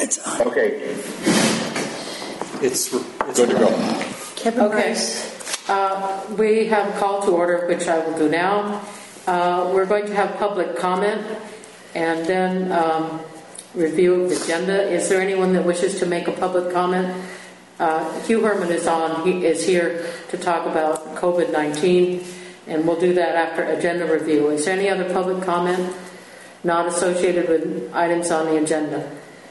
It's on. Okay. It's Good to go. Kevin Okay. Rice. We have a call to order, which I will do now. We're going to have public comment and then review of the agenda. Is there anyone that wishes to make a public comment? Hugh Herman is on. He is here to talk about COVID-19, and we'll do that after agenda review. Is there any other public comment not associated with items on the agenda?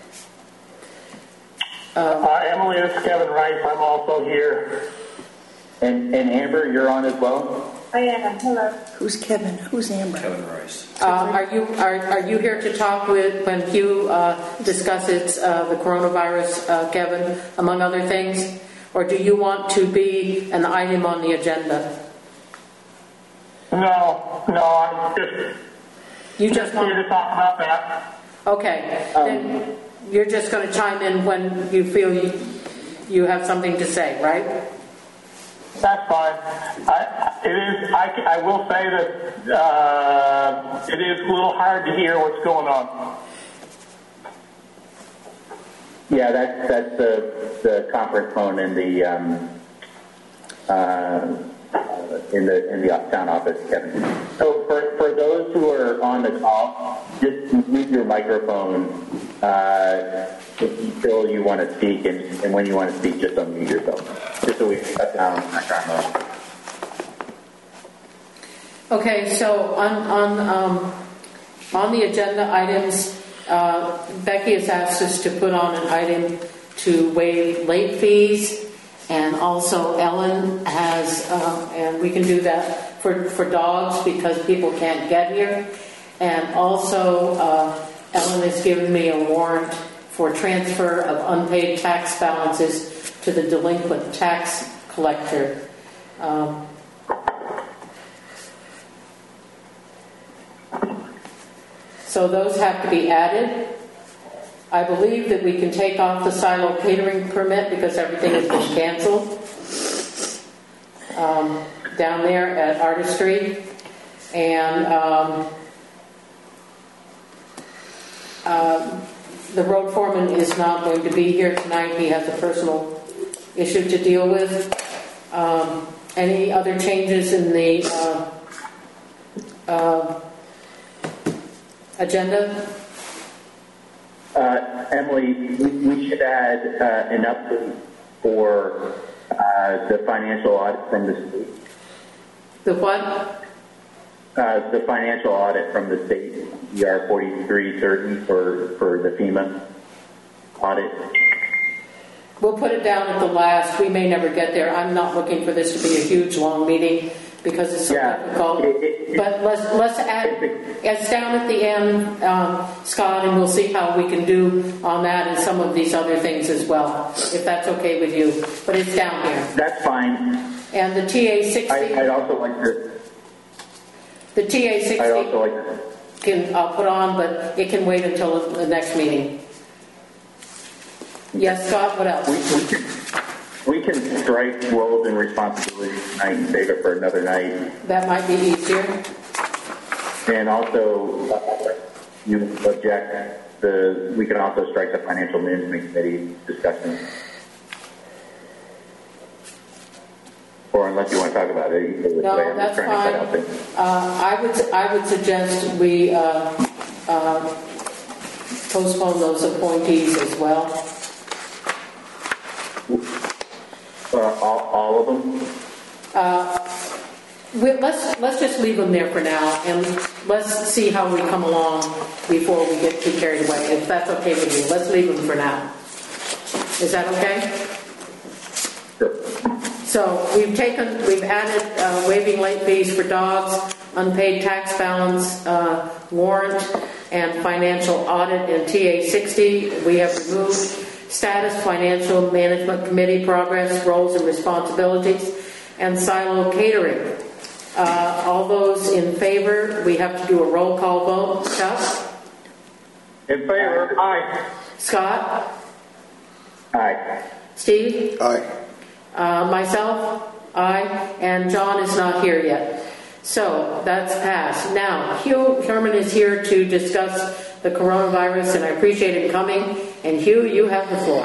Emily, this is Kevin Rice. I'm also here. And Amber, you're on as well? I am. Hello. Who's Kevin? Who's Amber? Kevin Rice. Are you here to talk with when Hugh discusses the coronavirus, Kevin, among other things, or do you want to be an item on the agenda? No, I'm just. You just want here to talk about that. Okay, then you're just going to chime in when you feel you have something to say, right? That's fine. I will say that it is a little hard to hear what's going on. Yeah, that's the conference phone in the town office, Kevin. So for those who are on the call, just mute your microphone until you want to speak, and when you want to speak, just unmute yourself, just so we can cut down background noise. Okay, so on the agenda items, Becky has asked us to put on an item to waive late fees, and also Ellen has, and we can do that for dogs because people can't get here, and also Ellen has given me a warrant for transfer of unpaid tax balances to the delinquent tax collector. So those have to be added. I believe that we can take off the silo catering permit because everything has been canceled down there at Artistry. And the road foreman is not going to be here tonight. He has a personal issue to deal with. Any other changes in the agenda? Emily, we should add an update for the financial audit from the state. The what? The financial audit from the state, ER 4330 for the FEMA audit. We'll put it down at the last. We may never get there. I'm not looking for this to be a huge, long meeting because it's so difficult. But let's add, it's down at the end, Scott, and we'll see how we can do on that and some of these other things as well, if that's okay with you. But it's down here. That's fine. And the TA-60... I'd also like to... The TA-60 I'd also like to... I'll put on, but it can wait until the next meeting. Yes, Scott, what else? We can strike roles and responsibilities tonight and save it for another night. That might be easier. And also, you object, we can also strike the Financial Management Committee discussion. Or unless you want to talk about it. No, that's fine. I would suggest we postpone those appointees as well. All of them? Let's just leave them there for now, and let's see how we come along before we get too carried away. If that's okay with you, let's leave them for now. Is that okay? Sure. So we've added waiving late fees for dogs, unpaid tax balance, warrant, and financial audit in TA-60. We have removed status, financial management committee progress, roles and responsibilities, and silo catering. All those in favor, we have to do a roll call vote. Chuck? In favor? Aye. Scott? Aye. Steve? Aye. Myself? Aye. And John is not here yet. So that's passed. Now, Hugh Herman is here to discuss the coronavirus, and I appreciate him coming. And Hugh, you have the floor.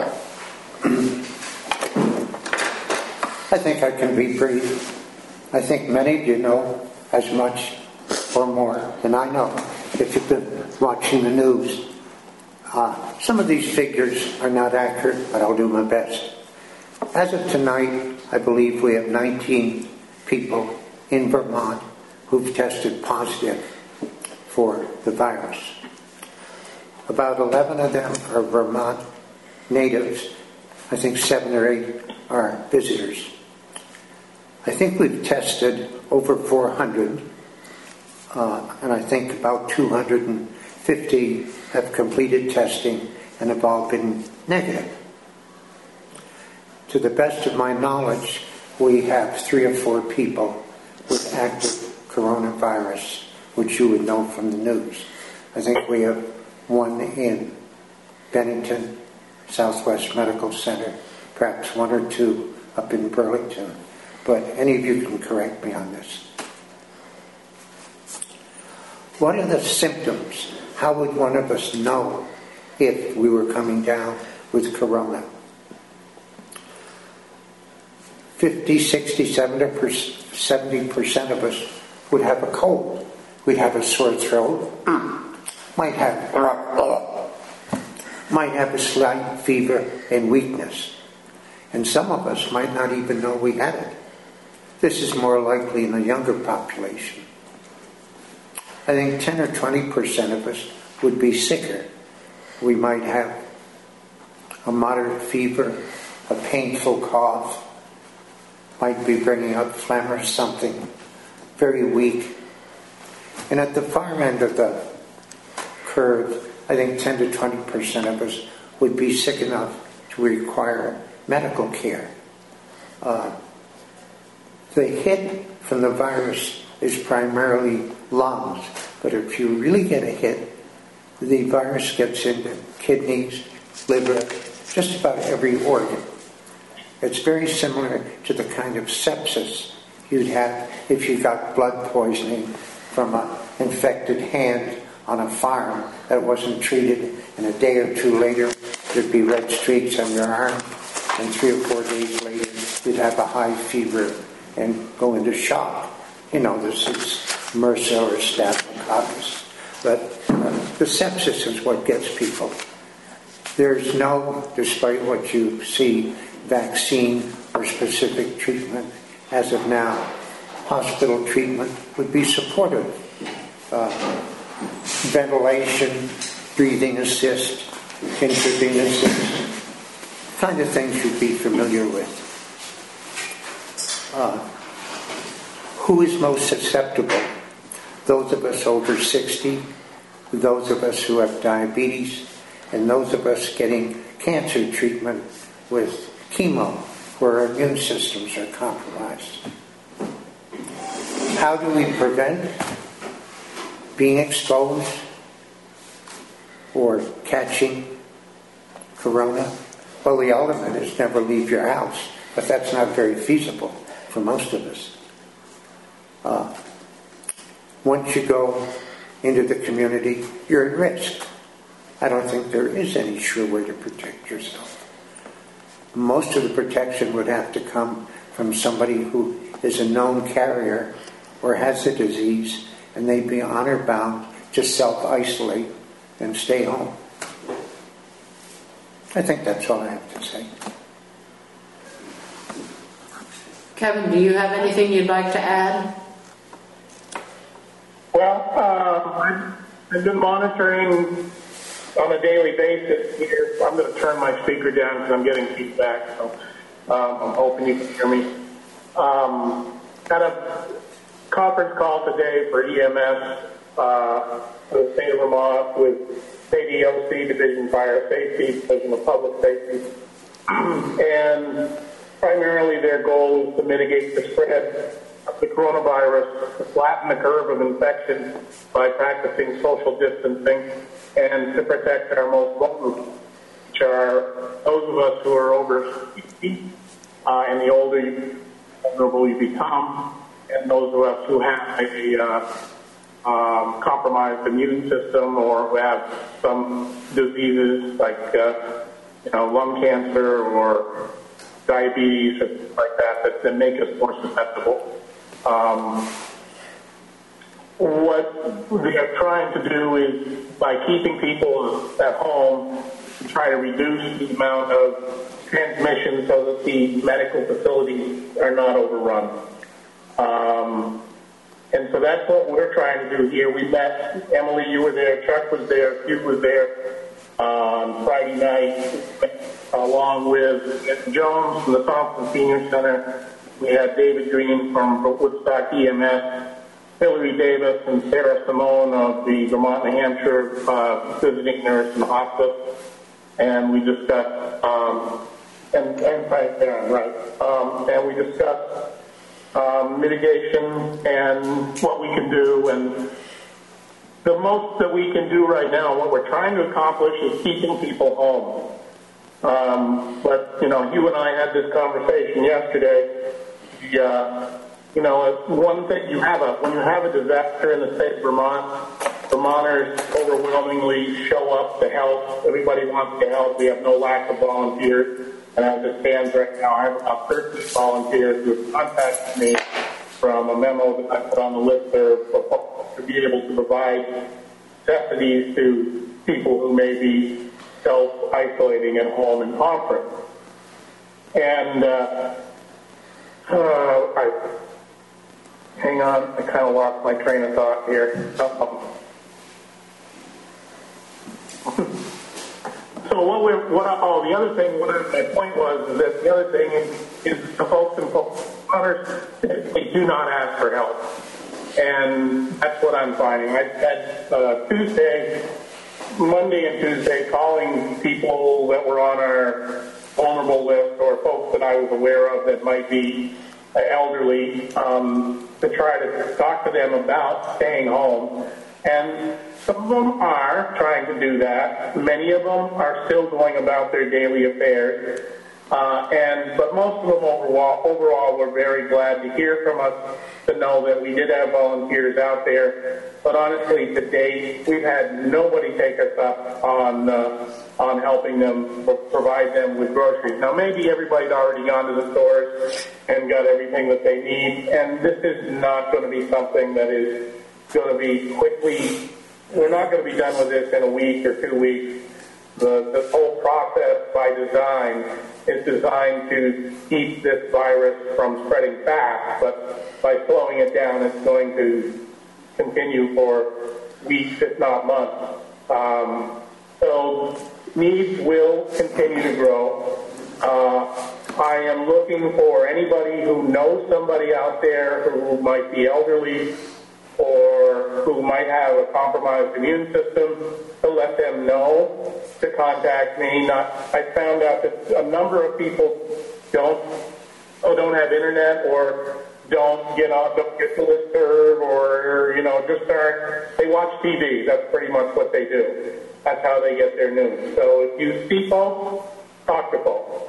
I think I can be brief. I think many of you know as much or more than I know if you've been watching the news. Some of these figures are not accurate, but I'll do my best. As of tonight, I believe we have 19 people in Vermont who've tested positive for the virus. About 11 of them are Vermont natives. I think 7 or 8 are visitors. I think we've tested over 400, and I think about 250 have completed testing and have all been negative. To the best of my knowledge, we have 3 or 4 people with active coronavirus, which you would know from the news. I think we have one in Bennington, Southwest Medical Center, perhaps 1 or 2 up in Burlington, but any of you can correct me on this. What are the symptoms? How would one of us know if we were coming down with corona? 50, 60, 70% of us would have a cold. We'd have a sore throat. Might have a slight fever and weakness. And some of us might not even know we had it. This is more likely in the younger population. I think 10 or 20% of us would be sicker. We might have a moderate fever, a painful cough, might be bringing up phlegm or something, very weak. And at the far end of the curve, I think 10 to 20% of us would be sick enough to require medical care. The hit from the virus is primarily lungs, but if you really get a hit, the virus gets into kidneys, liver, just about every organ. It's very similar to the kind of sepsis you'd have if you got blood poisoning from an infected hand on a farm that wasn't treated, and a day or 2 later there'd be red streaks on your arm, and 3 or 4 days later you'd have a high fever and go into shock. You know, this is MRSA or Staphylococcus. But the sepsis is what gets people. There's no, despite what you see, vaccine or specific treatment as of now. Hospital treatment would be supportive. Ventilation, breathing assist, intravenous assist, kind of things you'd be familiar with. Who is most susceptible? Those of us over 60, those of us who have diabetes, and those of us getting cancer treatment with chemo, where our immune systems are compromised. How do we prevent being exposed or catching corona? Well, the ultimate is never leave your house, but that's not very feasible for most of us. Once you go into the community, you're at risk. I don't think there is any sure way to protect yourself. Most of the protection would have to come from somebody who is a known carrier or has the disease, and they'd be honor-bound to self-isolate and stay home. I think that's all I have to say. Kevin, do you have anything you'd like to add? Well, I've been monitoring on a daily basis here. I'm going to turn my speaker down because I'm getting feedback, so I'm hoping you can hear me. Had a conference call today for EMS for the state of Vermont with ADOC, Division of Fire Safety, Division of Public Safety, and primarily their goal is to mitigate the spread of the coronavirus, to flatten the curve of infection by practicing social distancing, and to protect our most vulnerable, which are those of us who are over 60, and the older vulnerable you become, and those of us who have compromised immune system or who have some diseases like lung cancer or diabetes or things like that make us more susceptible. What we are trying to do is, by keeping people at home, to try to reduce the amount of transmission so that the medical facilities are not overrun. And so that's what we're trying to do here. We met, Emily, you were there, Chuck was there, Hugh was there on Friday night, along with Ed Jones from the Thompson Senior Center. We had David Green from Woodstock EMS, Hillary Davis and Sarah Simone of the Vermont, New Hampshire visiting nurse in the hospice, and we discussed and Frank Barron, right? And we discussed mitigation and what we can do, and the most that we can do right now, what we're trying to accomplish is keeping people home. But you and I had this conversation yesterday. One thing when you have a disaster in the state of Vermont, Vermonters overwhelmingly show up to help. Everybody wants to help. We have no lack of volunteers. And as it stands right now, I have about 13 volunteers who have contacted me from a memo that I put on the listserv to be able to provide necessities to people who may be self-isolating at home in conference. And hang on, I kind of lost my train of thought here. So the other thing, my point was is that the other thing is the folks in Vermonters typically do not ask for help. And that's what I'm finding. I had Monday and Tuesday, calling people that were on our vulnerable list or folks that I was aware of that might be elderly, to try to talk to them about staying home. And some of them are trying to do that. Many of them are still going about their daily affairs. But most of them overall were very glad to hear from us, to know that we did have volunteers out there. But honestly, to date, we've had nobody take us up on helping them provide them with groceries. Now, maybe everybody's already gone to the stores and got everything that they need, and this is not going to be something that is going to be quickly. We're not going to be done with this in a week or 2 weeks. The whole process by design is designed to keep this virus from spreading fast, but by slowing it down, it's going to continue for weeks, if not months. So needs will continue to grow. I am looking for anybody who knows somebody out there who might be elderly or who might have a compromised immune system, to let them know to contact me. I found out that a number of people don't have internet or don't get the listserv or they watch TV. That's pretty much what they do. That's how they get their news. So if you see folks, talk to folks.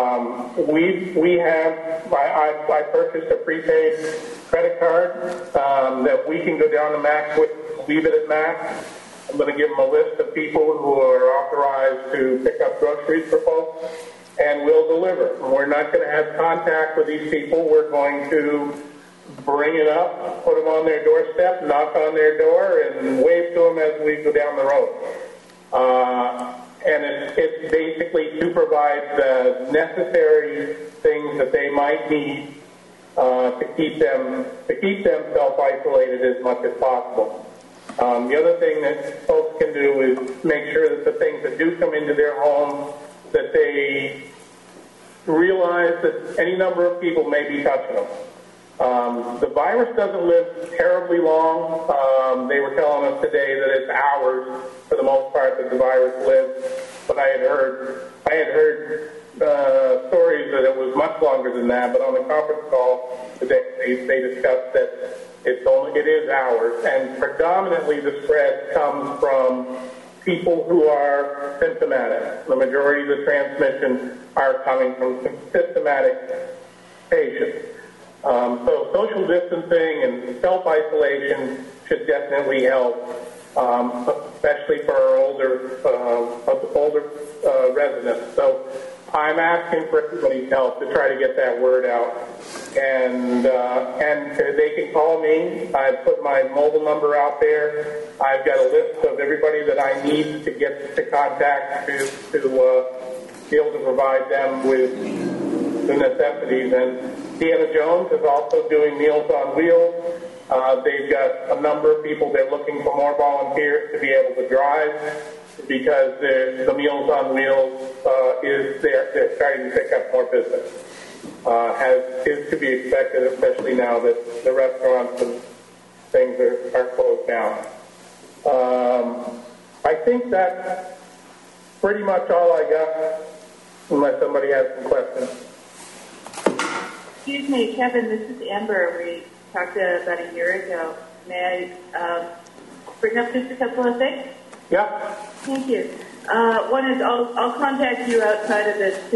I purchased a prepaid credit card that we can go down to Max with, leave it at Max. I'm going to give them a list of people who are authorized to pick up groceries for folks, and we'll deliver. We're not going to have contact with these people. We're going to bring it up, put them on their doorstep, knock on their door, and wave to them as we go down the road. And it's basically to provide the necessary things that they might need to keep them self-isolated as much as possible. The other thing that folks can do is make sure that the things that do come into their home, that they realize that any number of people may be touching them. The virus doesn't live terribly long. They were telling us today that it's hours for the most part that the virus lives. But I had heard stories that it was much longer than that. But on the conference call today, they discussed that it is hours, and predominantly the spread comes from people who are symptomatic. The majority of the transmission are coming from symptomatic patients. So social distancing and self-isolation should definitely help, especially for our older residents. So I'm asking for everybody's help to try to get that word out. And they can call me. I've put my mobile number out there. I've got a list of everybody that I need to get to contact to be able to provide them with the necessities. And Deanna Jones is also doing Meals on Wheels. They've got a number of people. They're looking for more volunteers to be able to drive, because the Meals on Wheels they're starting to pick up more business, is to be expected, especially now that the restaurants and things are closed down. I think that's pretty much all I got, unless somebody has some questions. Excuse me, Kevin, this is Amber. We talked about a year ago. May I bring up just a couple of things? Yeah. Thank you. One is I'll contact you outside of this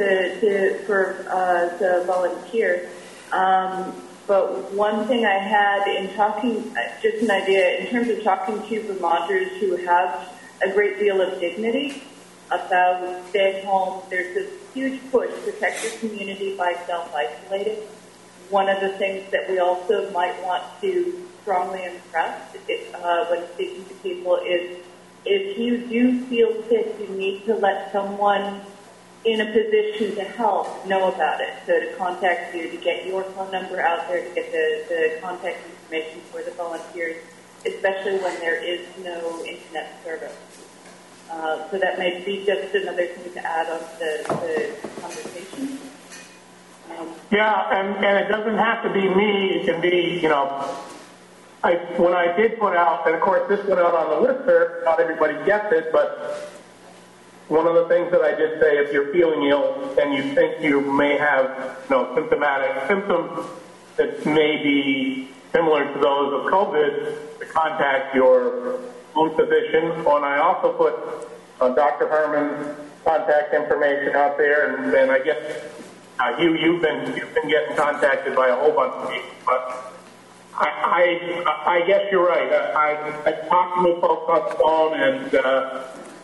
to volunteer. But one thing I had in talking, just an idea, in terms of talking to Vermonters who have a great deal of dignity about staying home, there's this huge push to protect your community by self-isolating. One of the things that we also might want to strongly impress when speaking to people is, if you do feel sick, you need to let someone in a position to help know about it. So to contact you, to get your phone number out there, to get the contact information for the volunteers, especially when there is no internet service. So that may be just another thing to add on to the conversation. Yeah, and it doesn't have to be me. It can be, when I did put out, and of course this went out on the listserv, not everybody gets it, but one of the things that I did say, if you're feeling ill and you think you may have symptomatic symptoms that may be similar to those of COVID, to contact your own physician. And I also put Dr. Herman's contact information out there, and I guess you've been getting contacted by a whole bunch of people, but I guess you're right. I talked to folks on the phone, and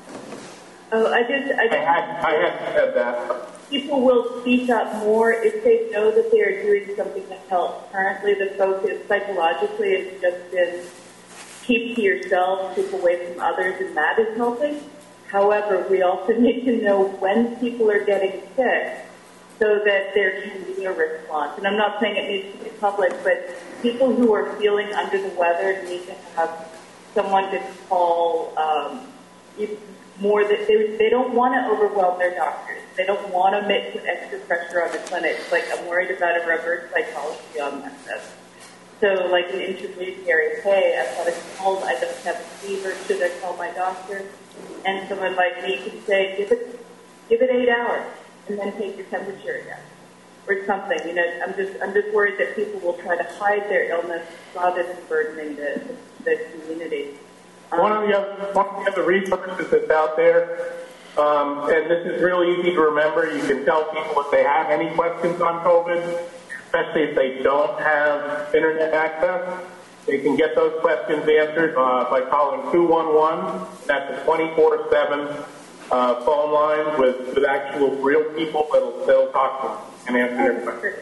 I had said that. People will speak up more if they know that they are doing something to help. Currently, the focus psychologically has just been keep to yourself, keep away from others, and that is helping. However, we also need to know when people are getting sick so that there can be a response. And I'm not saying it needs to be public, but people who are feeling under the weather need to have someone to call. More that they don't want to overwhelm their doctors. They don't want to put extra pressure on the clinics. Like, I'm worried about a reverse psychology on that stuff. So, like an intermediary, hey, I've got a cold, I don't have a fever, should I call my doctor? And someone like me can say, give it 8 hours, and then take your temperature again, or something. I'm just worried that people will try to hide their illness rather than burdening the community. One of the other resources that's out there, and this is really easy to remember. You can tell people if they have any questions on COVID, especially if they don't have internet access. They can get those questions answered by calling 211. That's a 24/7 phone line with actual real people that'll talk to them and answer their questions.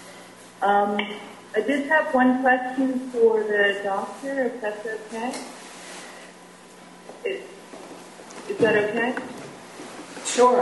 I did have one question for the doctor, if that's okay. Is that okay? Sure.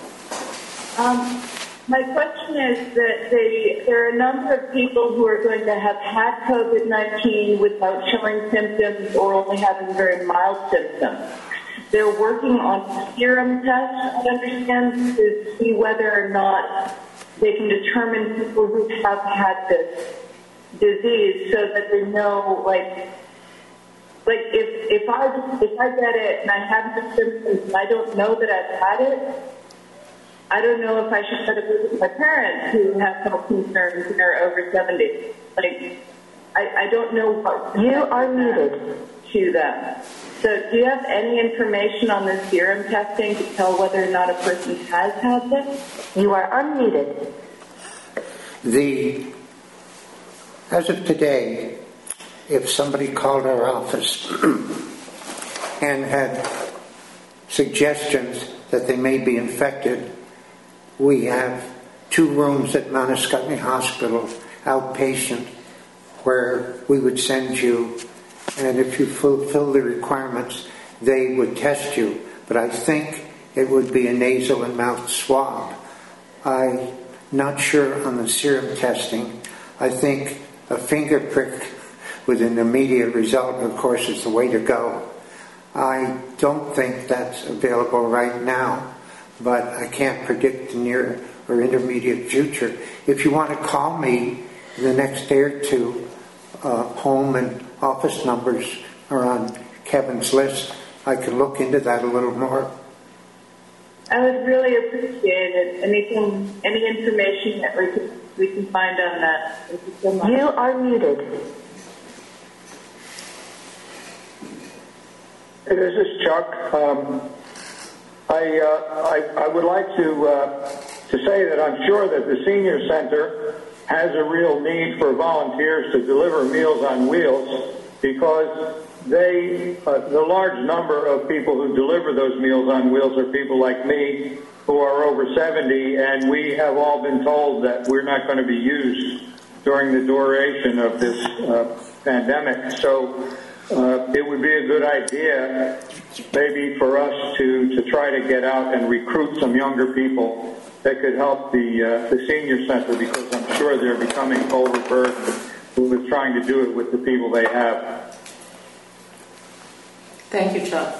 My question is that there are a number of people who are going to have had COVID-19 without showing symptoms or only having very mild symptoms. They're working on serum tests, I understand, to see whether or not they can determine people who have had this disease so that they know, like if I get it and I have the symptoms and I don't know that I've had it, I don't know if I should try to visit my parents who have health concerns and are over 70. I don't know what you are muted to them. So do you have any information on the serum testing to tell whether or not a person has had this? You are unmuted. As of today, if somebody called our office and had suggestions that they may be infected, we have 2 rooms at Mount Ascutney Hospital, outpatient, where we would send you, and if you fulfill the requirements, they would test you. But I think it would be a nasal and mouth swab. I'm not sure on the serum testing. I think a finger prick with an immediate result, of course, is the way to go. I don't think that's available right now, but I can't predict the near or intermediate future. If you want to call me in the next day or two, home and office numbers are on Kevin's list. I can look into that a little more. I would really appreciate it. Any information that we can find on that. Thank you so much. You are muted. Hey, this is Chuck. I would like to say that I'm sure that the senior center has a real need for volunteers to deliver Meals on Wheels, because the large number of people who deliver those Meals on Wheels are people like me who are over 70, and we have all been told that we're not going to be used during the duration of this pandemic. So it would be a good idea maybe for us to try to get out and recruit some younger people that could help the senior center, because I'm sure they're becoming overburdened with trying to do it with the people they have. Thank you, Chuck.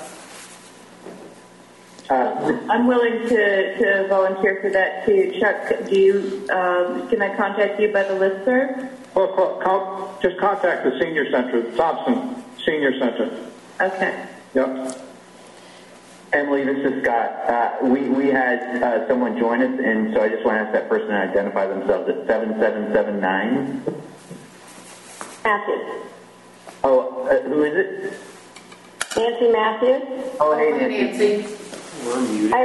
I'm willing to volunteer for that too. Chuck, do you? Can I contact you by the listserv? Well, just contact the senior center, the Thompson Senior Center. Okay. Yep. Emily, this is Scott. We had someone join us, and so I just want to ask that person to identify themselves at 7779. Matthews. Oh, who is it? Nancy Matthews. Oh, hey, Nancy. We're muted.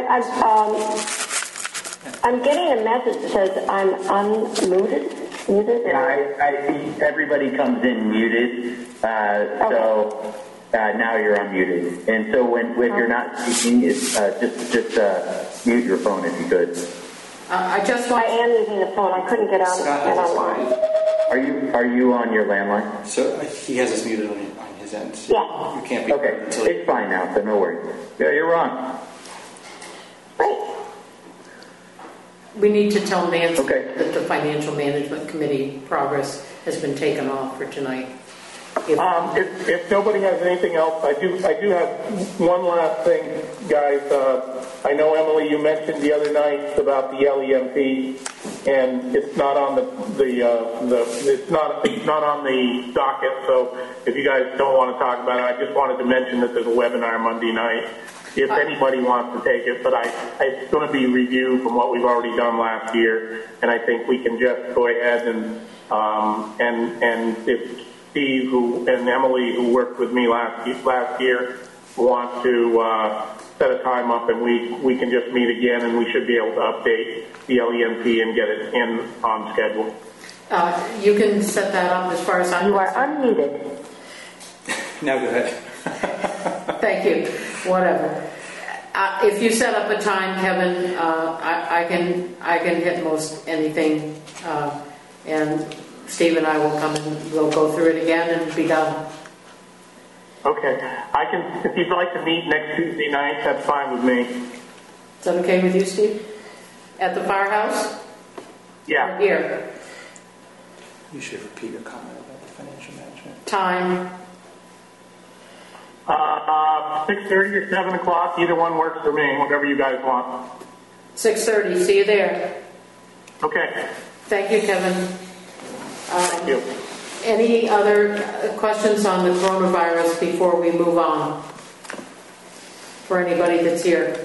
I'm getting a message that says I'm unmuted. Muted? Yeah, I see everybody comes in muted, so now you're unmuted. And so when you're not speaking, it's just mute your phone if you could. I am using the phone. I couldn't get on and online. Are you on your landline? So he has us muted on his end. Yeah. You can't be okay. It's fine now, so no worries. Yeah, you're on. Right. We need to tell Nancy that the Financial Management Committee progress has been taken off for tonight. If nobody has anything else, I do have one last thing, guys. I know, Emily, you mentioned the other night about the LEMP, and it's not on it's not on the docket. So if you guys don't want to talk about it, I just wanted to mention that there's a webinar Monday night. If anybody wants to take it, but it's going to be review from what we've already done last year, and I think we can just go ahead and if Steve and Emily, who worked with me last year, want to set a time up, and we can just meet again, and we should be able to update the LEMP and get it in on schedule. You can set that up as far as I'm You are unmuted. Now go ahead. Thank you. Whatever. If you set up a time, Kevin, I can hit most anything, and Steve and I will come and we'll go through it again and be done. Okay. I can, if you'd like to meet next Tuesday night, that's fine with me. Is that okay with you, Steve? At the firehouse? Yeah. Or here. You should repeat your comment about the financial management. Time. 6:30 or 7 o'clock, either one works for me, whatever you guys want. 6:30. See you there. Okay. Thank you, Kevin. Thank you. Any other questions on the coronavirus before we move on? For anybody that's here.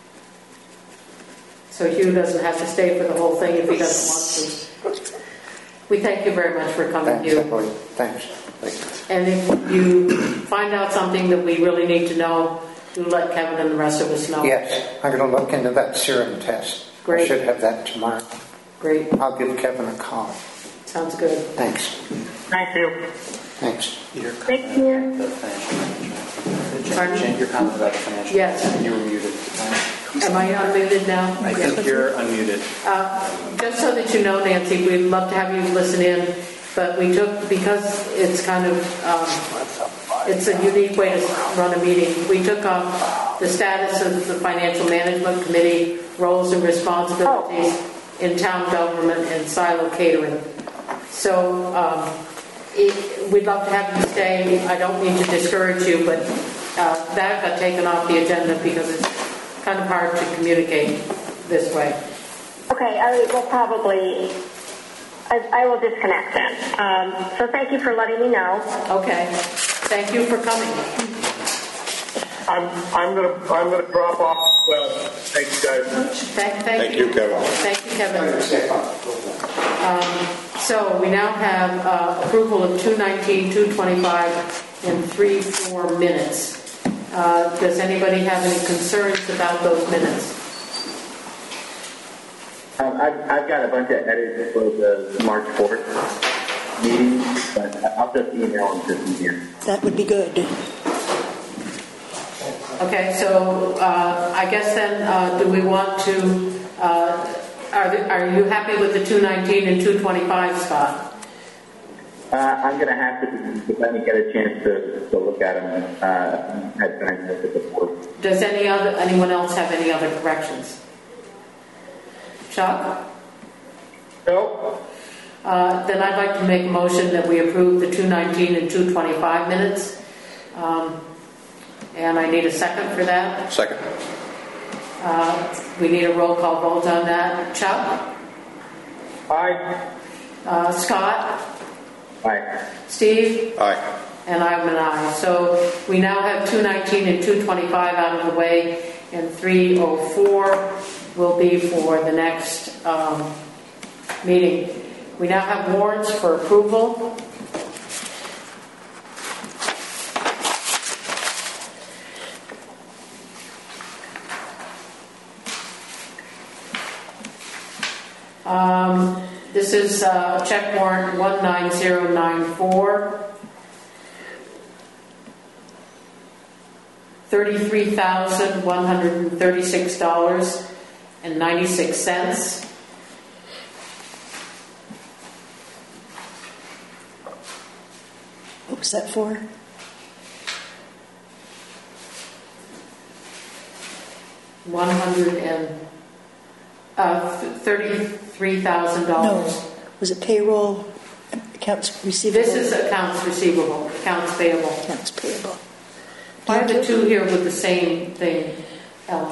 So Hugh doesn't have to stay for the whole thing if he doesn't want to. We thank you very much for coming, Hugh. Thanks. And if you find out something that we really need to know, do let Kevin and the rest of us know. Yes, I'm going to look into that serum test. Great. I should have that tomorrow. Great. I'll give Kevin a call. Sounds good. Thanks. Thank you. Thanks. Your Thank comment you. about the financial management. Pardon? Jen, your comment about the financial Yes. management. You were muted at the time. Am I unmuted now? I think you're unmuted. Just so that you know, Nancy, we'd love to have you listen in, but we took, because it's kind of, it's a unique way to run a meeting, we took the status of the Financial Management Committee, roles and responsibilities in town government and silo catering. So we'd love to have you stay. I don't mean to discourage you, but that got taken off the agenda because it's kind of hard to communicate this way. Okay, I will probably, I will disconnect then. So thank you for letting me know. Okay. Thank you for coming. I'm gonna drop off. Well, thank you guys. Thank you, Kevin. Thank you, Kevin. So we now have approval of 219, 225 in 3-4 minutes. Does anybody have any concerns about those minutes? I've got a bunch of edits for the March 4th meeting, but I'll just email them to you here. That would be good. Okay, so I guess then, do we want to? Are you happy with the 219 and 225, Scott? I'm going to have to let me get a chance to look at them. Had time to look at the board. Does anyone else have any other corrections? Chuck? No. Then I'd like to make a motion that we approve the 219 and 225 minutes. And I need a second for that. Second. We need a roll call vote on that. Chuck? Aye. Scott? Aye. Steve? Aye. And I'm an aye. So we now have 219 and 225 out of the way, and 304 will be for the next meeting. We now have warrants for approval. This is check warrant 19094, $33,136.96. What was that for? $33,000. No. Was it payroll, accounts receivable? This is accounts receivable, accounts payable. Accounts payable. I have the two here with the same thing, Ellen.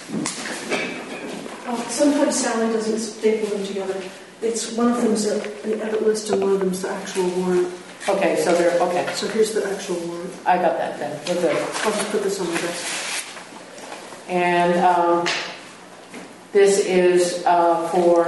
Sometimes Sally doesn't staple them together. It's one of them's the edit list and one of them's the actual warrant. Okay, so they're okay. So here's the actual warrant. I got that then. We're good. I'll just put this on my desk. And this is for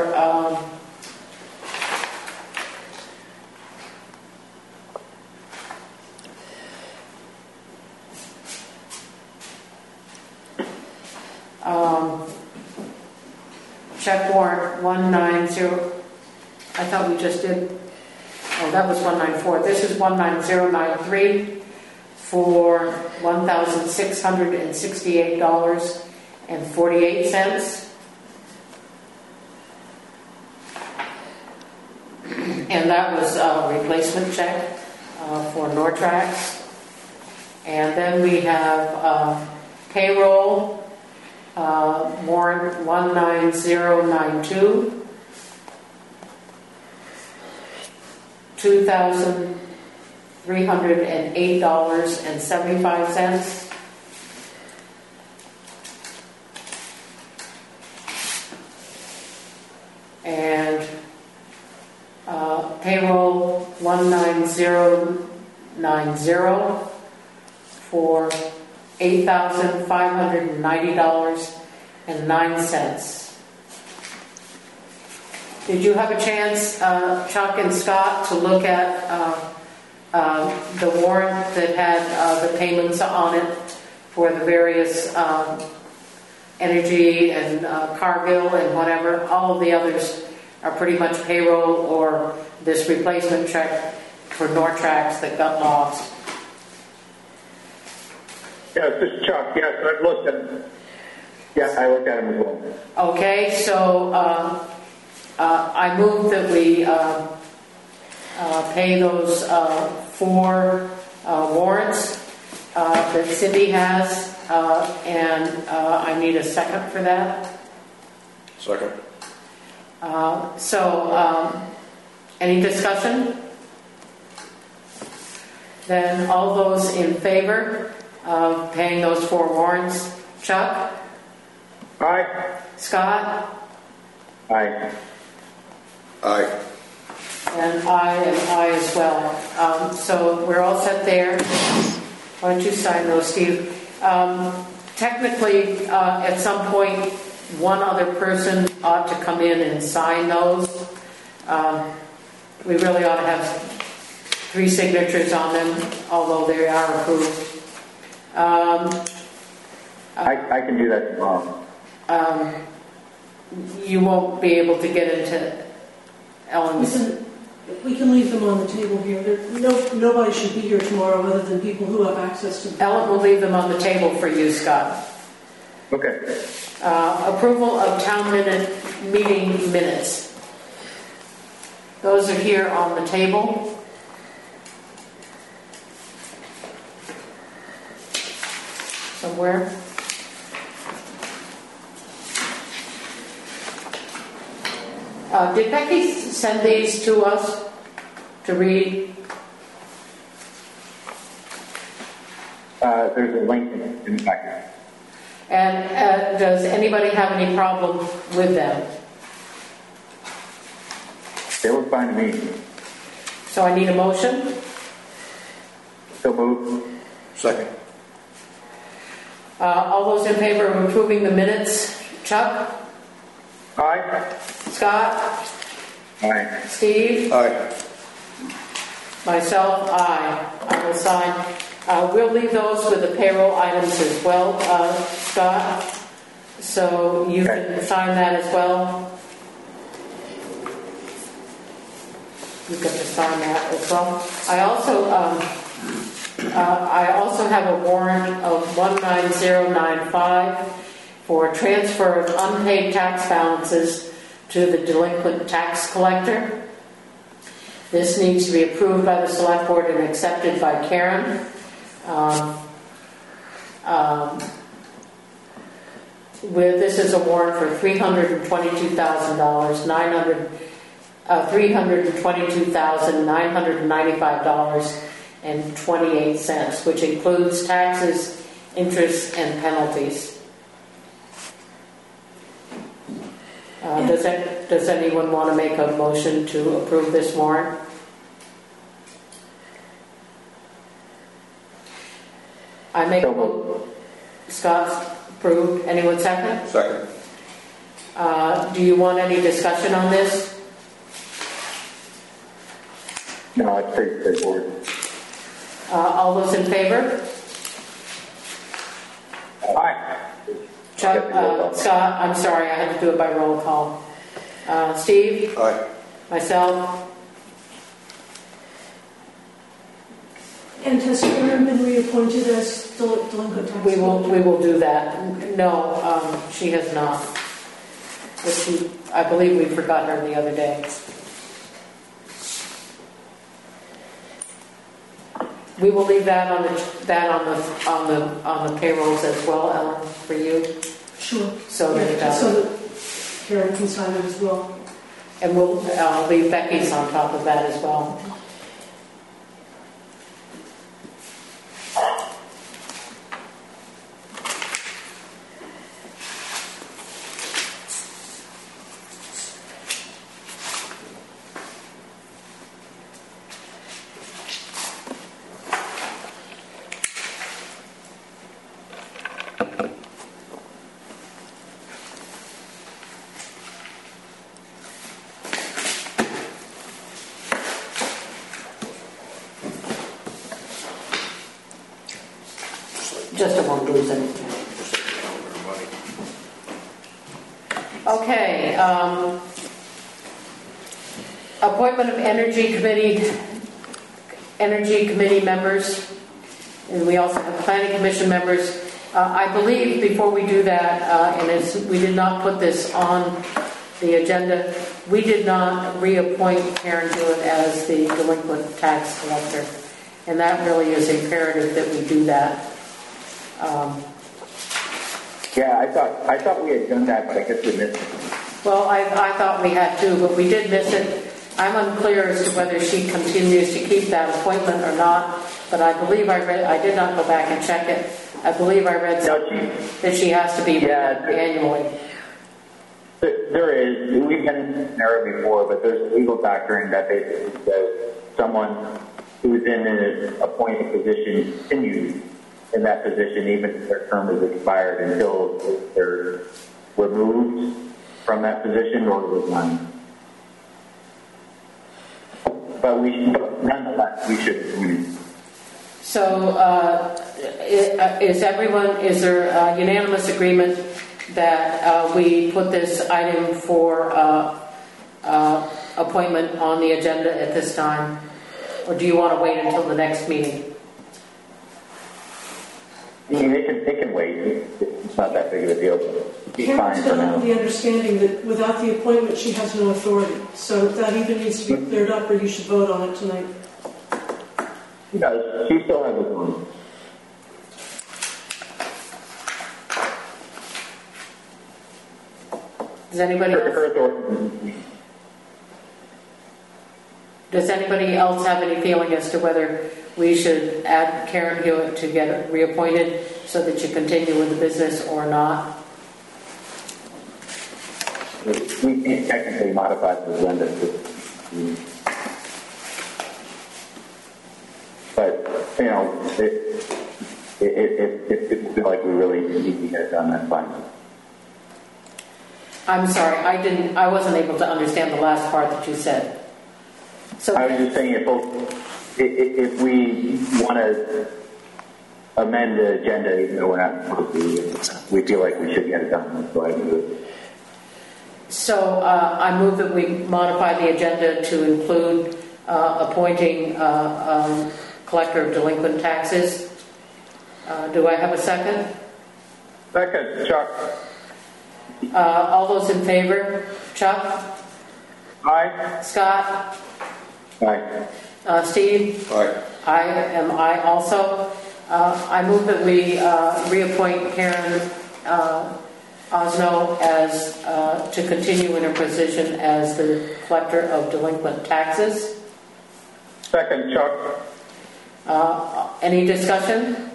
check warrant 190. I thought we just did. Oh, that was 194. This is 19093 for $1,668.48. And that was a replacement check for Nortrax. And then we have payroll warrant 19092. $2,308.75. And payroll 19090 for $8,590.09. Did you have a chance, Chuck and Scott, to look at the warrant that had the payments on it for the various energy and Cargill and whatever? All of the others are pretty much payroll or this replacement check for Nortrax that got lost. Yes, this is Chuck. Yes, I've looked at it. Yeah, I looked at them as well. Okay, so I move that we pay those 4 warrants that Cindy has, and I need a second for that. Second. Any discussion? Then all those in favor of paying those 4 warrants? Chuck? Aye. Scott? Aye. Aye. And I as well. So we're all set there. Why don't you sign those, Steve? Technically, at some point, one other person ought to come in and sign those. We really ought to have 3 signatures on them, although they are approved. I can do that tomorrow. You won't be able to get into Ellen's. We can leave them on the table here. Nobody should be here tomorrow other than people who have access to them. Ellen will leave them on the table for you, Scott. Okay. Approval of town meeting minutes. Those are here on the table. Somewhere. Did Becky send these to us to read? There's a link in the packet. And does anybody have any problem with them? They look fine to me. So I need a motion. So moved. Second. All those in favor of approving the minutes? Chuck? Aye. Scott? Aye. Steve? Aye. Myself, aye. I will sign. We'll leave those with the payroll items as well, Scott. So you can sign that as well. You get to sign that as well. I also have a warrant of 19095 for transfer of unpaid tax balances to the delinquent tax collector. This needs to be approved by the select board and accepted by Karen. This is a warrant for $322,995, $322,995.28, which includes taxes, interest, and penalties. Does anyone want to make a motion to approve this warrant? I make a motion. Scott's approved. Anyone second? Second. Do you want any discussion on this? No, it's pretty straightforward. All those in favor? Aye. Chuck, Scott, I'm sorry, I had to do it by roll call. Steve? Aye. Myself? And has Karen been reappointed as delinquent tax We collector? will do that. No, she has not. But I believe we forgot her the other day. We will leave that on the payrolls as well, Ellen, for you. Sure. So that Karen can sign it as well. and we'll leave Becky's on top of that as well. Just I won't lose anything. Okay. Appointment of Energy Committee members, and we also have Planning Commission members. I believe before we do that, and as we did not put this on the agenda, we did not reappoint Karen Hewitt as the delinquent tax collector, and that really is imperative that we do that. Yeah, I thought we had done that, but I guess we missed it. Well, I thought we had to, but we did miss it. I'm unclear as to whether she continues to keep that appointment or not, but I believe I did not go back and check it. I believe I read that she has to be annually. There is. We've been there before, but there's a legal doctrine that basically says someone who is in an appointed position continues in that position even if their term is expired until they're removed from that position or resigned. But nonetheless, we should. So, is there unanimous agreement that we put this item for appointment on the agenda at this time? Or do you want to wait until the next meeting? It can wait. It's not that big of a deal. Karen's still under the understanding that without the appointment, she has no authority. So that even needs to be cleared up, or you should vote on it tonight. She does. She still has authority. Does anybody else have any feeling as to whether we should add Karen Hewitt to get reappointed so that you continue with the business or not? We can't technically modify the agenda, but if people feel like we really need to get it done, that's fine. I'm sorry, I wasn't able to understand the last part that you said. So I was just saying, if we want to amend the agenda, even though we're not supposed to, we feel like we should get it done. So I do it. So I move that we modify the agenda to include appointing collector of delinquent taxes. Do I have a second? Second, Chuck. All those in favor? Chuck? Aye. Scott? Aye. Steve? Aye. I also. I move that we reappoint Karen Osno as to continue in her position as the collector of delinquent taxes. Second, Chuck. Any discussion?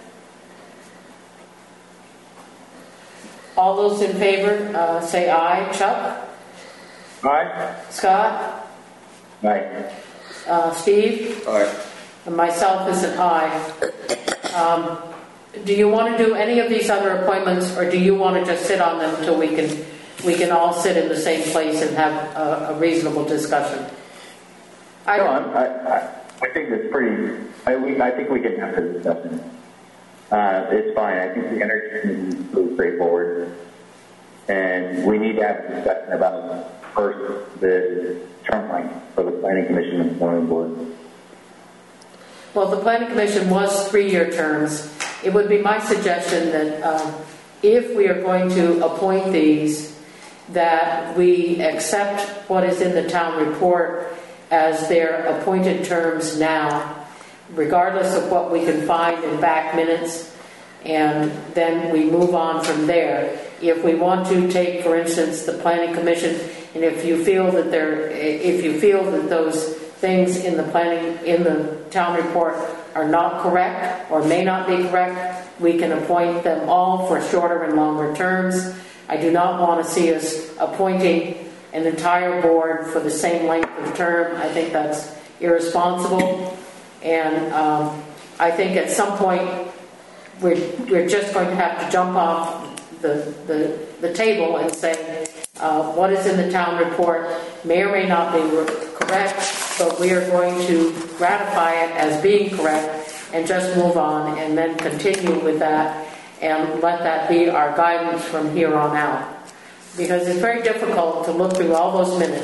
All those in favor say aye. Chuck? Aye. Scott? Aye. Steve? Aye. And myself is an aye. Do you want to do any of these other appointments, or do you want to just sit on them until we can all sit in the same place and have a reasonable discussion? I think it's pretty. I think we can have the discussion. It's fine. I think the energy is pretty straightforward, and we need to have a discussion about first the term length for the Planning Commission and the Zoning Board. Well, the Planning Commission was 3-year terms. It would be my suggestion that if we are going to appoint these, that we accept what is in the town report as their appointed terms now, regardless of what we can find in back minutes, and then we move on from there. If we want to take, for instance, the Planning Commission, and if you feel that those things in the town report are not correct or may not be correct, we can appoint them all for shorter and longer terms. I do not want to see us appointing an entire board for the same length of term. I think that's irresponsible, and I think at some point we're just going to have to jump off the table and say what is in the town report may or may not be correct, but we are going to ratify it as being correct and just move on and then continue with that and let that be our guidance from here on out. Because it's very difficult to look through all those minutes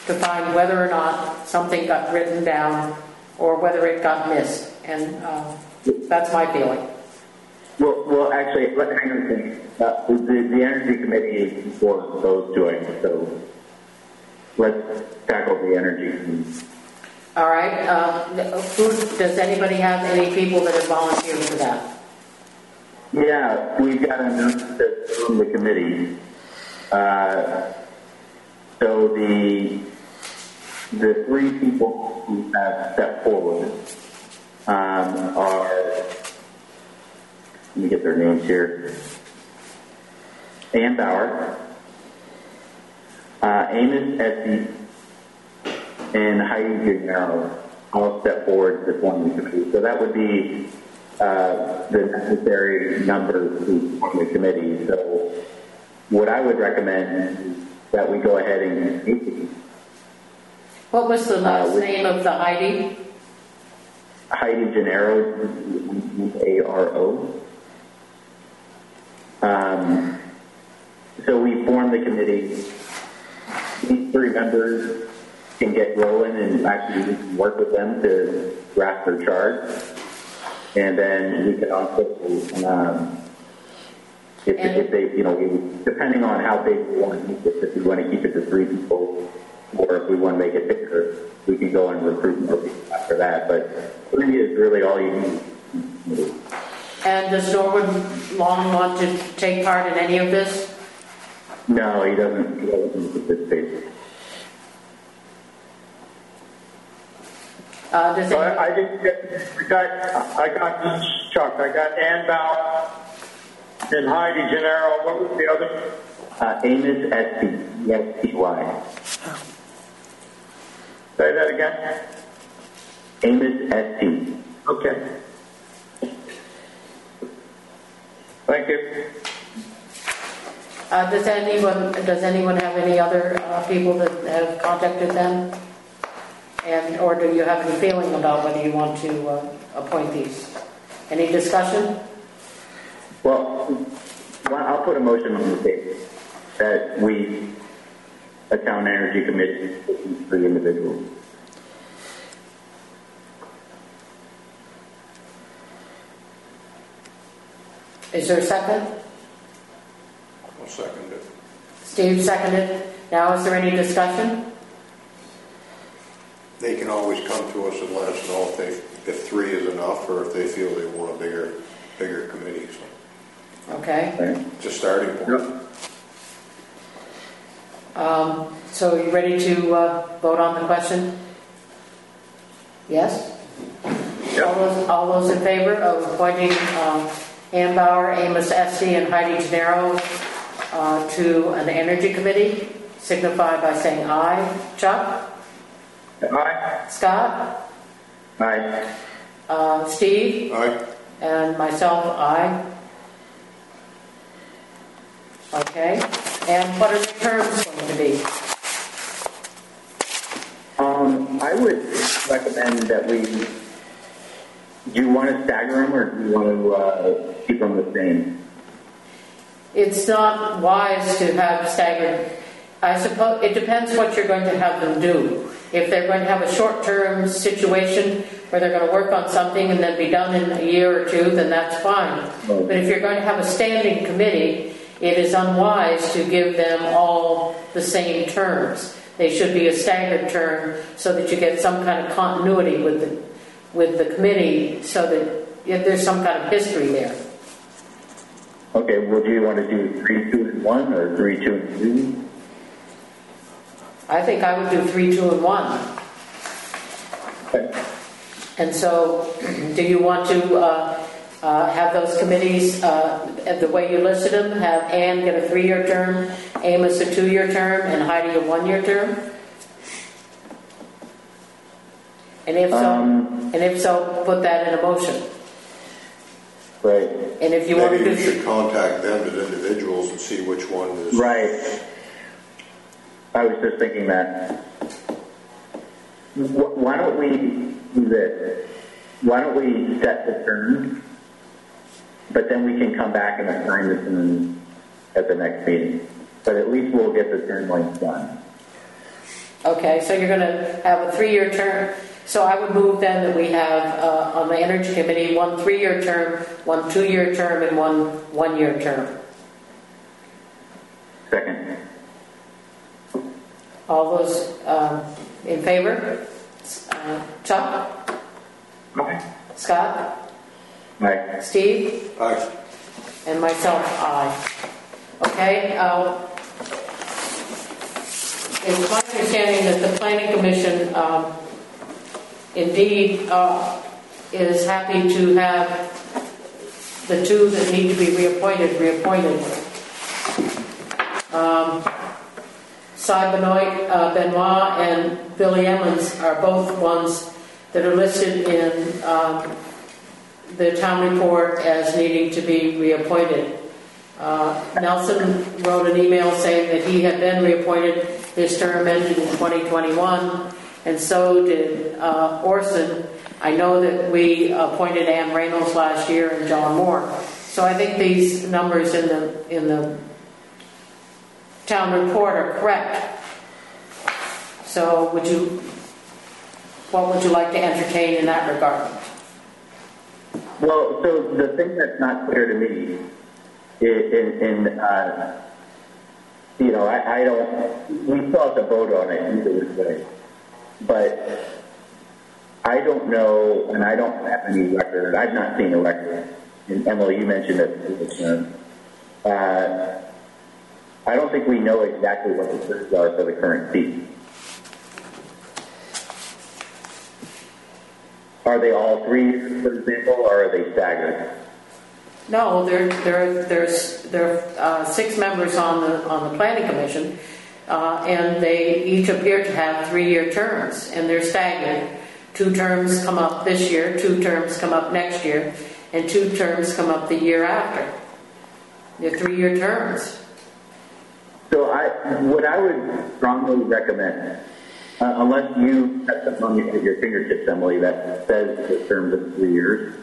to find whether or not something got written down or whether it got missed. And that's my feeling. Well, actually, hang on a second. The Energy Committee is for those doing, so let's tackle the Energy Committee. All right. Does anybody have any people that have volunteered for that? Yeah, we've got enough from the committee. So the three people who have stepped forward are, let me get their names here. Ann Bauer, Amos Esty, and Heidi Guggenaro all step forward to form the committee. So that would be the necessary numbers to form the committee. So what I would recommend is that we go ahead and meet these. What was the last name of the Heidi? Heidi Gennaro, Gennaro. So we form the committee. These three members can get rolling and actually we can work with them to draft their charge. And then we can also, if they, depending on how big we want to keep it, if we want to keep it to 3 people, or if we want to make it bigger, we can go and recruit more people after that. But 3 is really all you need. And does Norwood Long want to take part in any of this? No, he doesn't. He doesn't participate. I didn't get. I got this, Chuck. I got Ann Bauer and Heidi Gennaro. What was the other? Amos Esty, E-S-T-Y. Say that again. Amos Esty. Okay. Thank you. Does anyone have any other people that have contacted them? Or do you have any feeling about whether you want to appoint these? Any discussion? Well, I'll put a motion on the table that a town energy committee with 3 individuals. Is there a second? I'll second it. Steve seconded. Now, is there any discussion? They can always come to us and let us know if 3 is enough or if they feel they want a bigger committee. So. Okay. It's a starting point. So are you ready to vote on the question? Yes? Yep. All those in favor of appointing Ann Bauer, Amos Esty, and Heidi Gennaro to an energy committee, signify by saying aye. Chuck? Aye. Scott? Aye. Steve? Aye. And myself, aye. Okay. And what are the terms going to be? I would recommend that do you want to stagger them or do you want to keep them the same? It's not wise to have staggered. I suppose it depends what you're going to have them do. If they're going to have a short-term situation where they're going to work on something and then be done in a year or 2, then that's fine. But if you're going to have a standing committee, it is unwise to give them all the same terms. They should be a staggered term so that you get some kind of continuity with the committee, so that there's some kind of history there. Okay, well, do you want to do 3, 2, and 1 or 3, 2, and 2? I think I would do 3, 2, and 1. Okay. And so, do you want to have those committees, the way you listed them, have Ann get a 3-year term, Amos a 2-year term, and Heidi a 1-year term? And if so, put that in a motion. Right. And if you want to Maybe do, you should contact them as individuals and see which one is. Right. I was just thinking that. Why don't we do this? Why don't we set the term, but then we can come back and assign the term at the next meeting. But at least we'll get the term length done. Okay, so you're going to have a 3-year term. So I would move then that we have on the Energy Committee 1 3-year term, 1 2-year term, and 1 1-year term. Second. All those in favor? Chuck? Aye. Scott? Aye. Steve? Aye. And myself, aye. Okay. It's my understanding that the Planning Commission indeed is happy to have the 2 that need to be reappointed. Cy Benoit and Billy Emmons are both ones that are listed in the town report as needing to be reappointed. Nelson wrote an email saying that he had been reappointed. His term ended in 2021, and so did Orson. I know that we appointed Ann Reynolds last year and John Moore. So I think these numbers in the town report are correct. So what would you like to entertain in that regard? Well, so the thing that's not clear to me I don't, we still have to vote on it either way, but I don't know, and I don't have any record, I've not seen a record, and Emily, you mentioned it, I don't think we know exactly what the terms are for the current seat. Are they all 3 years, for example, or are they staggered? No, there's 6 members on the Planning Commission, and they each appear to have 3-year terms, and they're staggered. 2 terms come up this year, 2 terms come up next year, and 2 terms come up the year after. They're 3-year terms. So what I would strongly recommend, unless you have something at your fingertips, Emily, that says the terms of 3 years,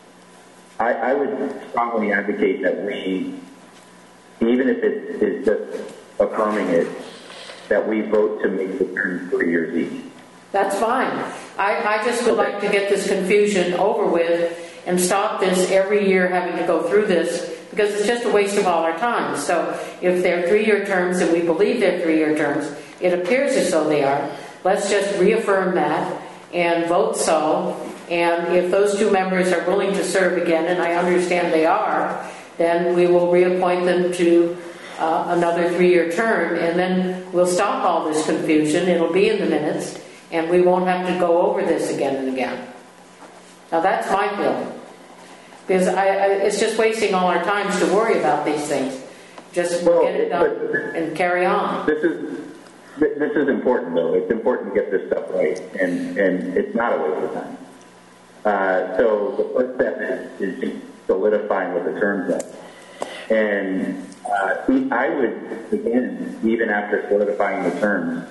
I would strongly advocate that we, even if it is just affirming it, that we vote to make the term 3 years each. That's fine. I just would like to get this confusion over with and stop this every year having to go through this, because it's just a waste of all our time. So if they're 3-year terms and we believe they're 3-year terms, it appears as though they are. Let's just reaffirm that and vote so. And if those 2 members are willing to serve again, and I understand they are, then we will reappoint them to another 3-year term, and then we'll stop all this confusion. It'll be in the minutes, and we won't have to go over this again and again. Now that's my feeling. Because it's just wasting all our time to worry about these things. Just get it done and carry on. This is important, though. It's important to get this stuff right, and it's not a waste of time. So the first step is just solidifying what the terms are. And I would, again, even after solidifying the terms,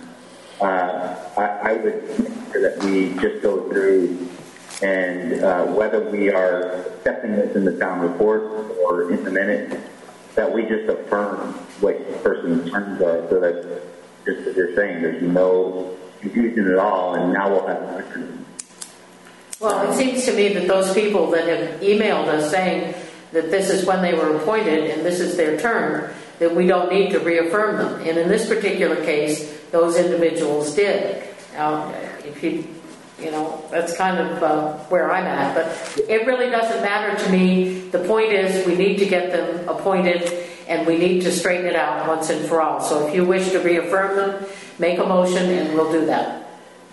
I would make sure that we just go through and whether we are accepting this in the town report or in the minutes, that we just affirm what the person's terms are, so that, just as you're saying, there's no confusion at all, and now we'll have a record. Well, it seems to me that those people that have emailed us saying that this is when they were appointed and this is their term, that we don't need to reaffirm them. And in this particular case, those individuals did. Now, if that's kind of where I'm at. But it really doesn't matter to me. The point is we need to get them appointed, and we need to straighten it out once and for all. So if you wish to reaffirm them, make a motion, and we'll do that.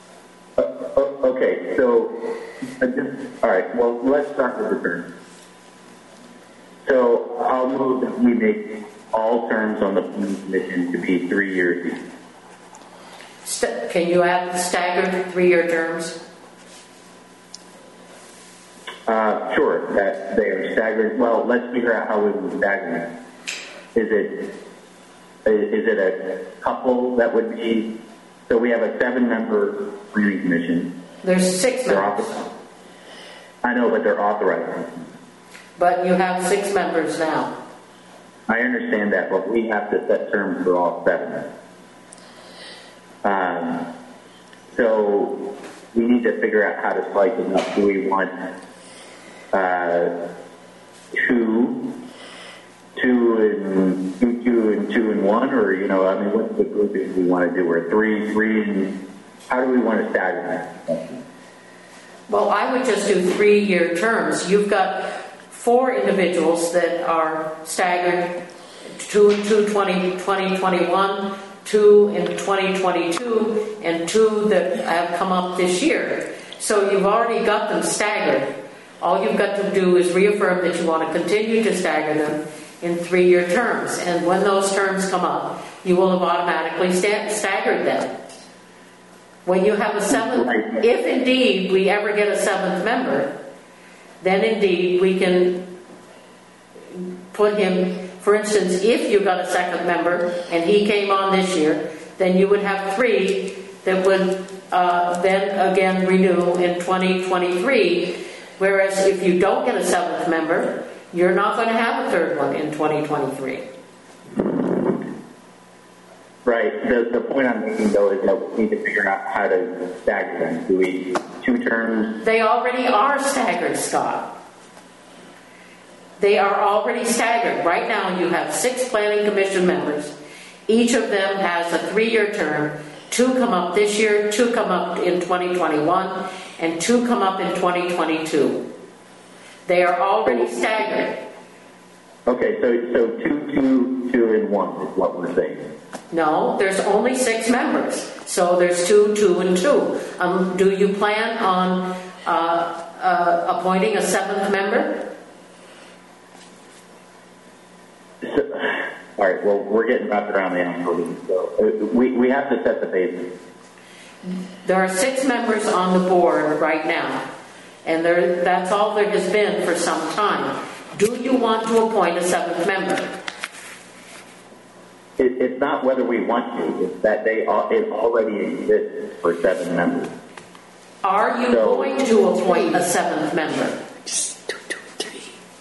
Okay, so, all right, well, let's start with the terms. So I'll move that we make all terms on the commission to be 3 years each. Can you add staggered 3-year terms? Sure, that they are staggered. Well, let's figure out how we would stagger it. Is it a couple that would be? So we have a 7-member planning commission. There's 6 members. I know, but they're authorized. But you have 6 members now. I understand that, but we have to set terms for all 7. so we need to figure out how to slice it up. Do we want two and one, or what's the grouping we want to do? Or three, and how do we want to stagger that? Well, I would just do 3-year terms. You've got 4 individuals that are staggered, 2 in 2021, 2 in 2022, and 2 that have come up this year. So you've already got them staggered. All you've got to do is reaffirm that you want to continue to stagger them in 3-year terms. And when those terms come up, you will have automatically staggered them. When you have a 7th, if indeed we ever get a 7th member, then indeed we can put him, for instance, if you got a 2nd member and he came on this year, then you would have 3 that would then again renew in 2023. Whereas if you don't get a 7th member, you're not going to have a 3rd one in 2023. Right. The point I'm making, though, is that we need to figure out how to stagger them. Do we 2 terms? They already are staggered, Scott. They are already staggered. Right now you have 6 planning commission members. Each of them has a 3-year term. 2 come up this year, 2 come up in 2021, and 2 come up in 2022. They are already staggered. Okay, so 2, and 1 is what we're saying. No, there's only 6 members. So there's 2, 2, and 2. Do you plan on appointing a 7th member? All right, well, we're getting wrapped around the axle, so we have to set the basis. There are 6 members on the board right now, and that's all there has been for some time. Do you want to appoint a 7th member? It's not whether we want to, it's that it already exists for 7 members. Are you going to appoint a 7th member? Just 2, 2, 3.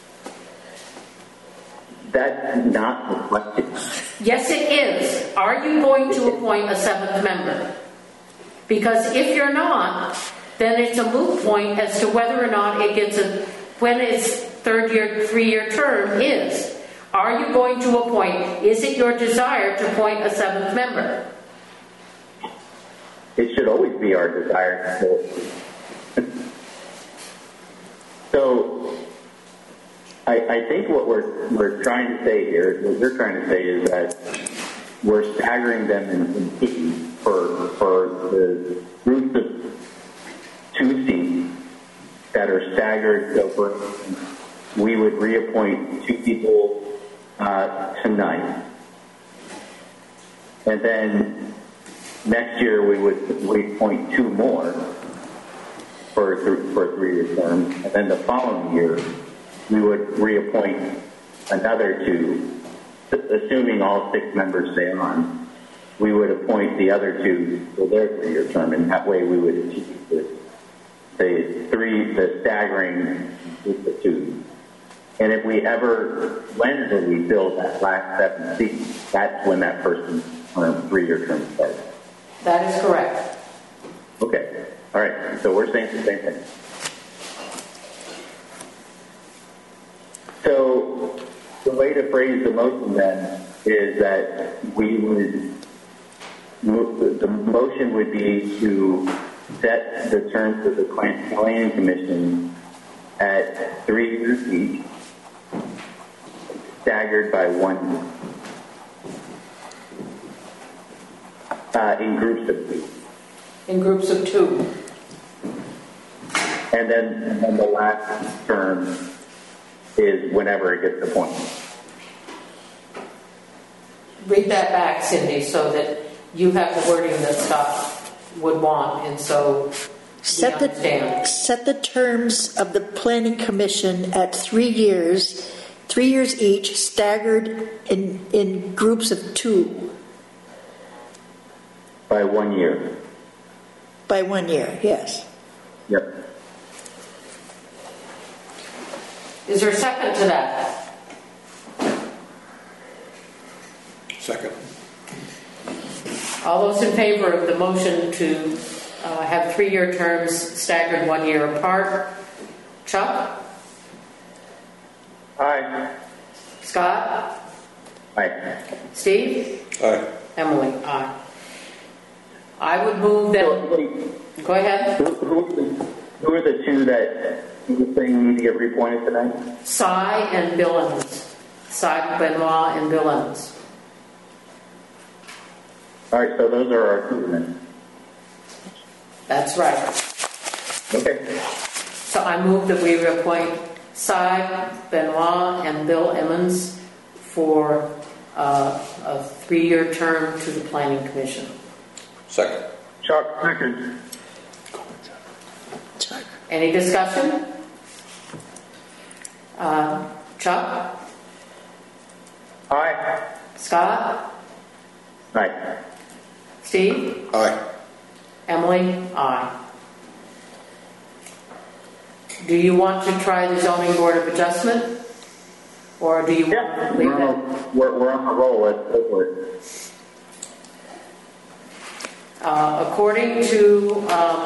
That's not the question. Yes, it is. Are you going to appoint a 7th member? Because if you're not, then it's a moot point as to whether or not it gets when its 3-year term is. Are you going to appoint? Is it your desire to appoint a 7th member? It should always be our desire. So I think what we're trying to say here, what you're trying to say is that we're staggering them in teams for the groups of 2 seats that are staggered. So we would reappoint 2 people tonight, and then next year we would appoint 2 more for a 3-year term, and then the following year we would reappoint another 2, assuming all 6 members stay on. We would appoint the other 2 for their 3-year term, and that way we would achieve the staggering with the 2. And if we ever, whenever we fill that last 7 seats, that's when that person's 3-year term starts. That is correct. Okay. All right. So we're saying the same thing. So the way to phrase the motion then is that the motion would be to set the terms of the Planning Commission at 3 years each, staggered by 1 year, in groups of 2. In groups of 2. And then the last term is whenever it gets appointed. Read that back, Cindy, so that you have the wording that Scott would want, and so Set the terms of the Planning Commission at 3 years, 3 years each, staggered in groups of 2. By 1 year. By 1 year, yes. Yep. Is there a second to that? Second. All those in favor of the motion to have 3-year terms staggered 1 year apart. Chuck? Aye. Scott? Aye. Steve? Aye. Emily? Aye. I would move that. Go ahead. Who are the two that you were saying need to get reappointed tonight? Cy and Bill Emmons. Cy Benoit and Bill Emmons. All right, so those are our two then. That's right. Okay. So I move that we reappoint Cy Benoit and Bill Emmons for a 3-year term to the Planning Commission. Second. Chuck, second. Any discussion? Chuck? Aye. Scott? Aye. Steve? Aye. Emily? Aye. Do you want to try the Zoning Board of Adjustment? Or do you want to leave that? We're on a roll. Let's go for it. According to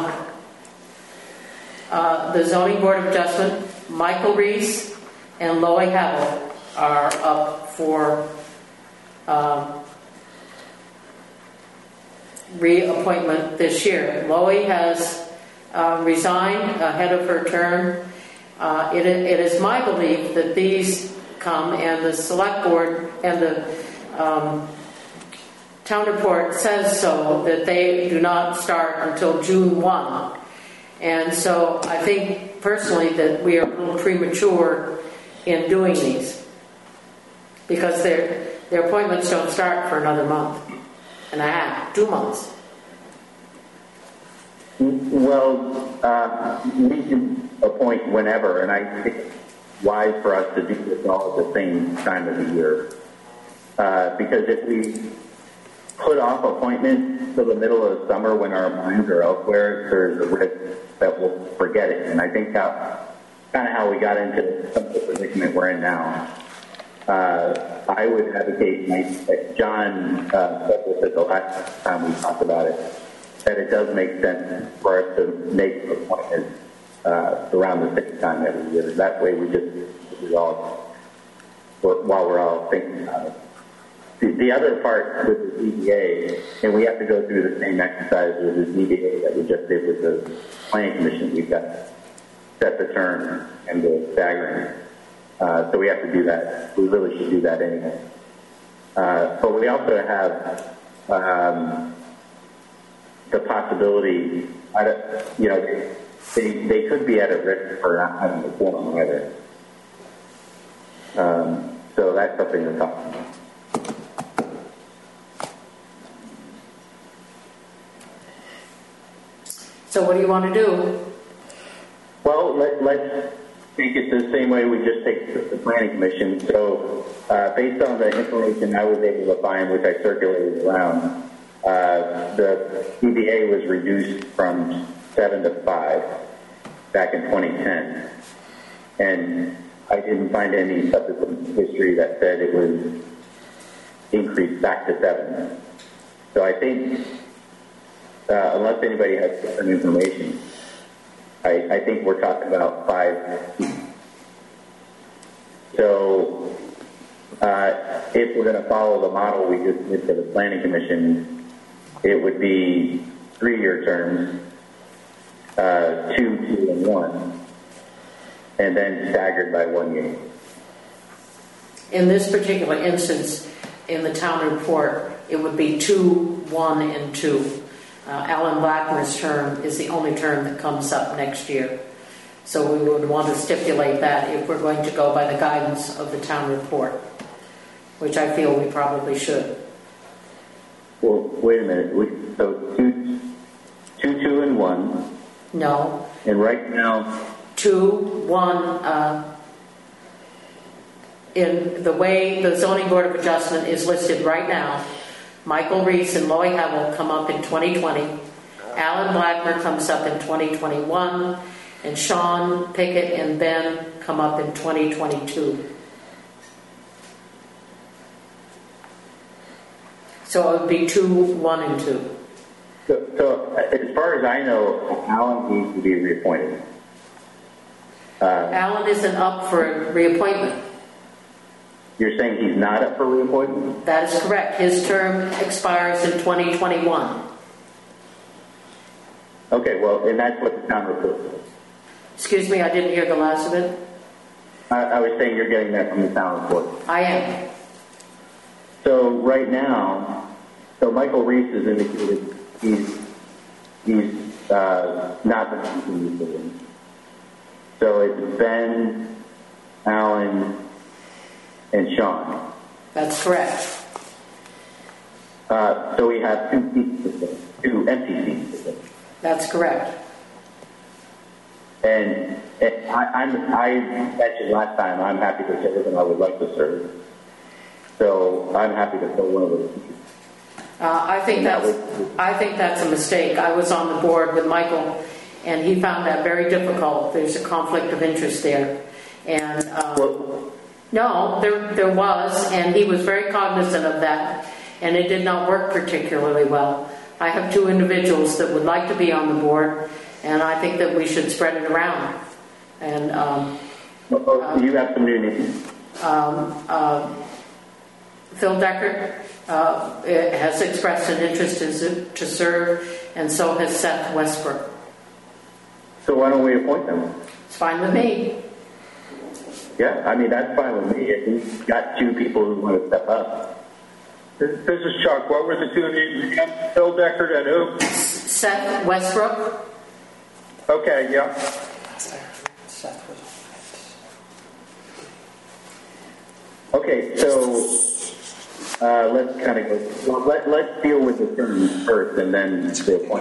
the Zoning Board of Adjustment, Michael Reese and Loie Havel are up for reappointment this year. Loie has resigned ahead of her term. It is my belief that these come, and the Select Board and the Town Report says so, that they do not start until June 1. And so I think personally that we are a little premature in doing these, because their appointments don't start for another month and a half, 2 months. Well, we can appoint whenever, and I think it's wise for us to do this all at the same time of the year. Because if we put off appointments till the middle of summer when our minds are elsewhere, there's a risk that we'll forget it. And I think that's kind of how we got into some of the predicament we're in now. I would advocate, like John said this at the last time we talked about it, that it does make sense for us to make appointments around the same time every year. That way we while we're all thinking about it. The other part with the ZBA, and we have to go through the same exercise with the ZBA that we just did with the Planning Commission. We've got to set the term and the staggering. So we have to do that. We really should do that anyway. But we also have the possibility, they could be at a risk for not having a quorum either. So that's something to talk about. So what do you want to do? Well, let's take it the same way we just take the Planning Commission. So based on the information I was able to find, which I circulated around, the CBA was reduced from 7 to 5 back in 2010. And I didn't find any subsequent history that said it was increased back to 7. So I think, unless anybody has different information, I think we're talking about 5 seats. So if we're going to follow the model we just did for the Planning Commission, it would be 3-year terms, 2, 2, and 1, and then staggered by 1 year. In this particular instance, in the Town Report, it would be 2, 1, and 2. Alan Blackmer's term is the only term that comes up next year. So we would want to stipulate that if we're going to go by the guidance of the Town Report, which I feel we probably should. Well, wait a minute. So 2, 2, and 1. No. And right now, 2, 1. In the way the Zoning Board of Adjustment is listed right now, Michael Reese and Loie Havel come up in 2020. Alan Blackmer comes up in 2021. And Sean Pickett and Ben come up in 2022. So it would be 2, 1, and 2. So So as far as I know, Alan needs to be reappointed. Alan isn't up for reappointment. You're saying he's not up for reappointment? That is correct. His term expires in 2021. Okay, well, and that's what the town report says. Excuse me, I didn't hear the last of it. I was saying you're getting that from the town report. I am. So right now, so Michael Reese has indicated he's not going to continue serving. So it's Ben, Alan, and Sean. That's correct. So we have two seats to fill, two empty seats to fill. That's correct. And I mentioned last time I'm happy to serve and I would like to serve. So I'm happy to fill one of those seats. I think that's a mistake. I was on the board with Michael, and he found that very difficult. There's a conflict of interest there, and no, there was, and he was very cognizant of that, and it did not work particularly well. I have two individuals that would like to be on the board, and I think that we should spread it around. And you have some new names. Phil Deckard has expressed an interest to serve, and so has Seth Westbrook. So why don't we appoint them? It's fine with me. Yeah, I mean, that's fine with me. If we've got two people who want to step up. This is Chuck. What were the two names again? Phil Deckard and who? Seth Westbrook. Okay, yeah. Seth was Okay, so let's kind of go. Well, let's deal with the terms first, and then the appointment.